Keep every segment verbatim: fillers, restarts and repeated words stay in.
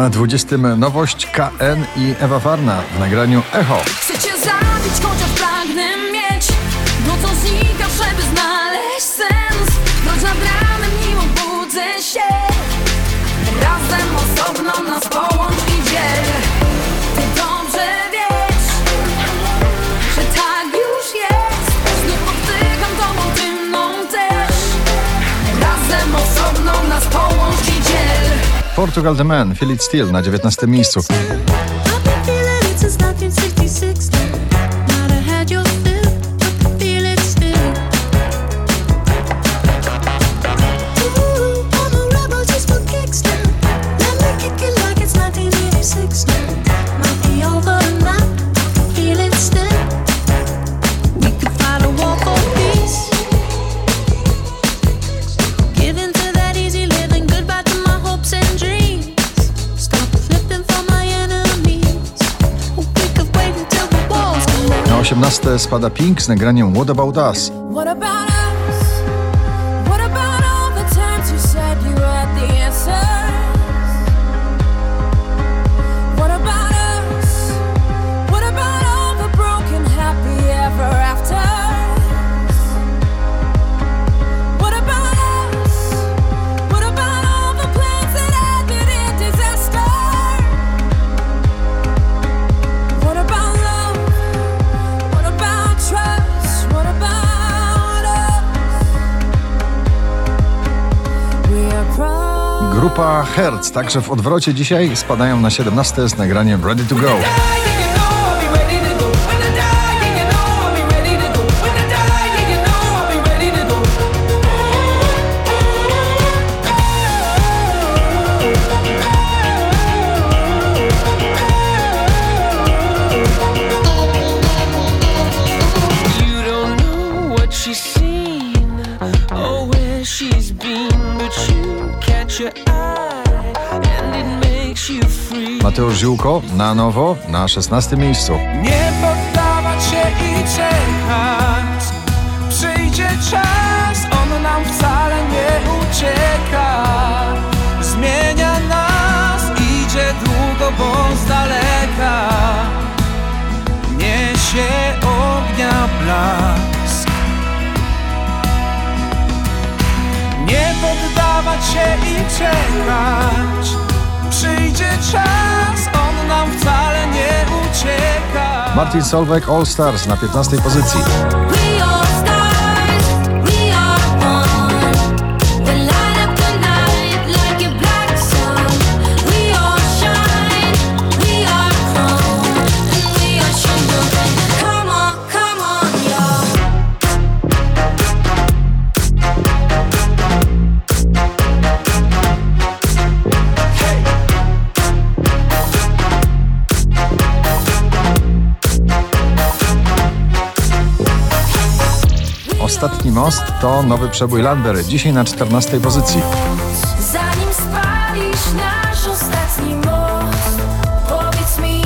Na dwudziestym nowość K N i Ewa Farna w nagraniu Echo. Chcę cię zabić, chociaż pragnę mieć, bo to znika, żeby znaleźć sens. Choć nad ranem nim obudzę się, razem osobno nas połącz i dziel. Ty dobrze wiesz, że tak już jest. Znów poddycham tobą, ty mną też. Razem osobno nas połącz i dziel. Portugal The Man, Feel It Still na dziewiętnastym miejscu. Na osiemnaste spada Pink z nagraniem What About Us. What about us? What about all the times you said you had the answers? What about us? What about all the broken happy ever afters? What about us? What about all the plans that ended in disaster? What about love? What about trust? What about us? We are proud. Grupa Hertz także w odwrocie dzisiaj spadają na siedemnaste z nagraniem Ready to Go. You don't know what she's seen or where she's been, but you catch your eye and it makes you free. Mateusz Ziółko na nowo na szesnastym miejscu. Nie poddawać się i czekać. Przyjdzie czas, on nam wcale nie ucieka. Zmienia nas, idzie długo, bo z daleka niesie ognia blask. Nie poddawać się i czekać. Przyjdzie czas, on nam wcale nie ucieka. Martin Solveig All Stars na piętnastej pozycji. We are stars, we are one. We light up the night like a black sun. We all shine, we are chrome, and we are children. Come on, come on, y'all. Ostatni most to nowy przebój Landberry, dzisiaj na czternastej pozycji. Zanim spalisz nasz ostatni most, powiedz mi,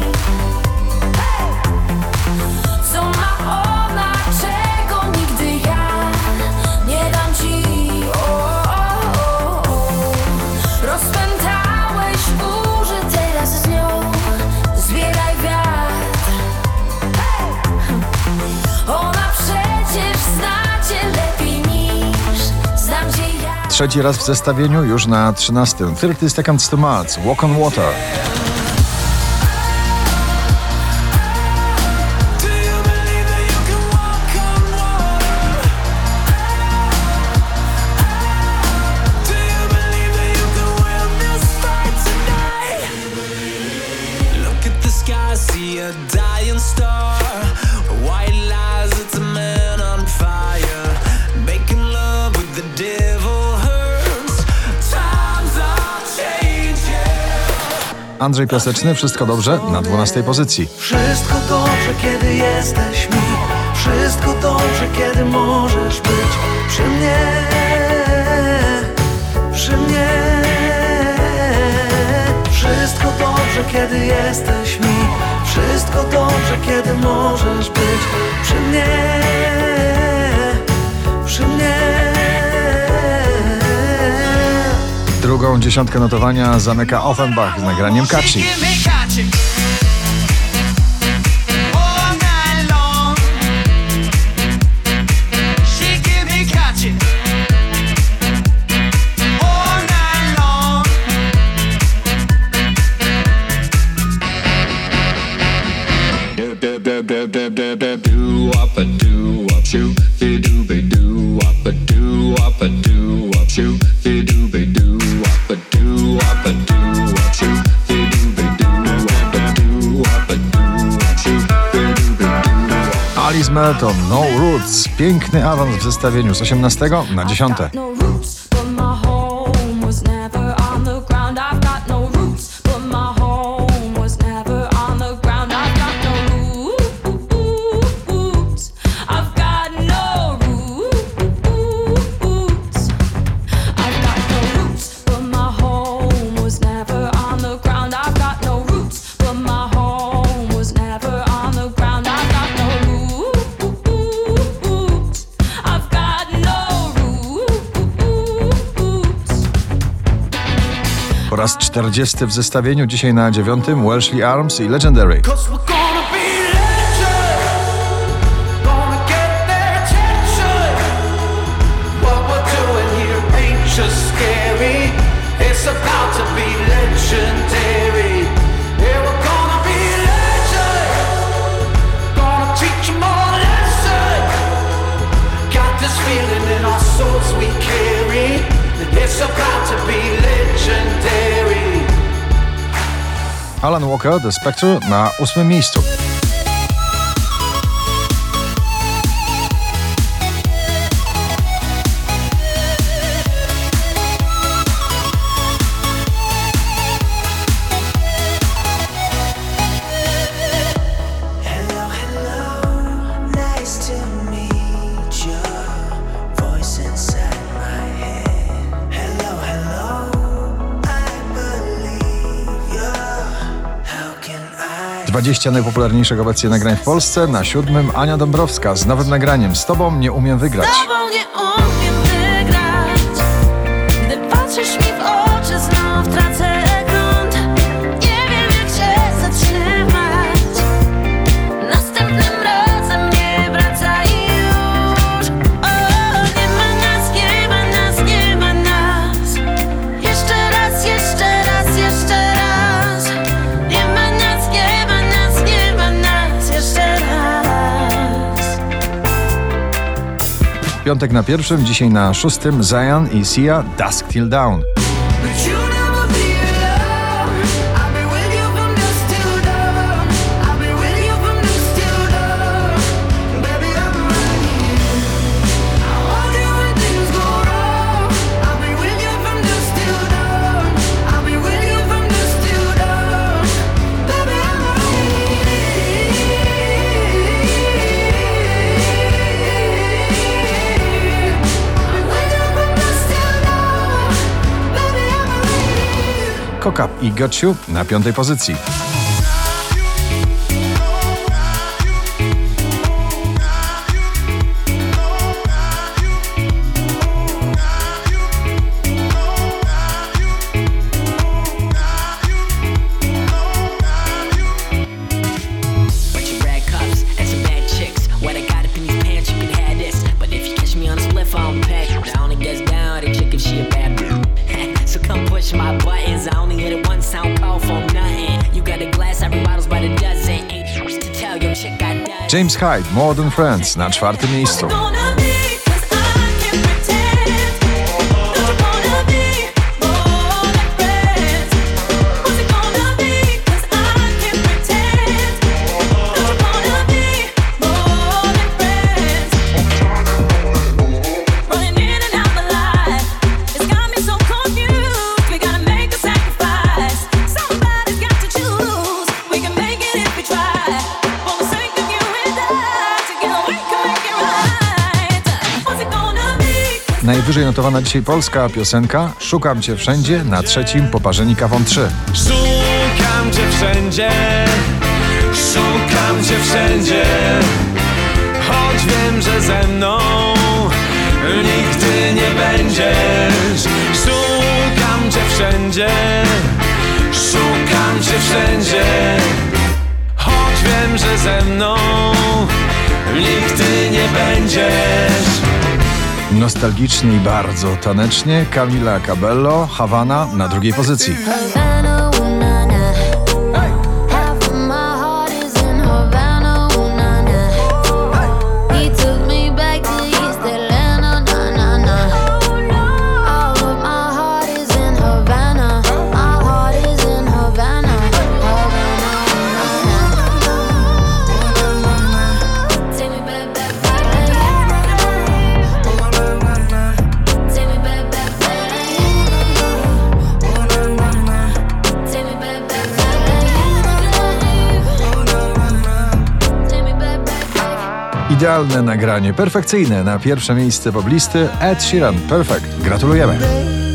co ma ona, czego nigdy ja nie dam ci. O, o, o, o. Rozpętałeś burzę, teraz z nią zbieraj wiatr. Ona przecież zna cię lepiej niż znam cię ja. Trzeci raz w zestawieniu, już na trzynastym. trzydzieści Seconds to Mars, Walk on Water. Do you believe that you can walk on water? Do you believe that you can win this fight tonight? Look at the sky, see a dying star. White lies, it's a man on fire. Making love with the devil hurts. Times are changing. Andrzej Piaseczny, Wszystko dobrze na dwunastej pozycji. Wszystko dobrze, kiedy jesteś mi. Wszystko dobrze, kiedy możesz być przy mnie. Przy mnie. Wszystko dobrze, kiedy jesteś mi. Wszystko dobrze, kiedy możesz być przy mnie. Przy mnie. Drugą dziesiątkę notowania zamyka Offenbach z nagraniem Catchy. Alice Melton, No Roots. Piękny awans w zestawieniu z osiemnastego na dziesiąte. Po raz czterdziesty w zestawieniu, dzisiaj na dziewiątym Welshly Arms i Legendary. Alan Walker, The Spectre na ósmym miejscu. dwadzieścia najpopularniejszych obecnie nagrań w Polsce. Na siódmym Ania Dąbrowska z nowym nagraniem Z tobą nie umiem wygrać. Z tobą nie umiem wygrać. Gdy patrzysz mi w oczy, znów tracę grunt. Nie wiem, jak się zatrzymać. Następnym razem nie wracaj już. O, nie ma nas, nie ma nas, nie ma nas. Jeszcze raz, jeszcze raz, jeszcze raz. Nie ma nas, nie ma nas, nie ma nas. Jeszcze raz. Piątek na pierwszym, dzisiaj na szóstym Zion i Sia, Dusk Till Dawn. Cock Up i Got You na piątej pozycji. My buttons, I only hit it once, I don't call for nothing. You got a glass, every bottle's by the dozen. Ain't trust to tell your chick I done. James Hyde, More Than Friends na czwartym miejscu. Najwyżej notowana dzisiaj polska piosenka Szukam cię wszędzie na trzecim Poparzeni kawą trzy. Szukam cię wszędzie, szukam cię wszędzie, choć wiem, że ze mną nigdy nie będziesz. Szukam cię wszędzie. będzie. Szukam cię wszędzie, choć wiem, że ze mną nigdy nie będziesz. Nostalgicznie i bardzo tanecznie Camila Cabello, Havana na drugiej pozycji. Havana, ooh, na, na. Half of my heart is in Havana, ooh, na, na. He took me back to East Atlanta, na, na, na. All of my heart is in Havana. My heart is in Havana. Havana, ooh, na, na. Take me back, back, back. Take me back, back, back. Take me back, back, back. Take me back, back, back. Idealne nagranie, perfekcyjne na pierwsze miejsce poblisty Ed Sheeran. Perfect. Gratulujemy.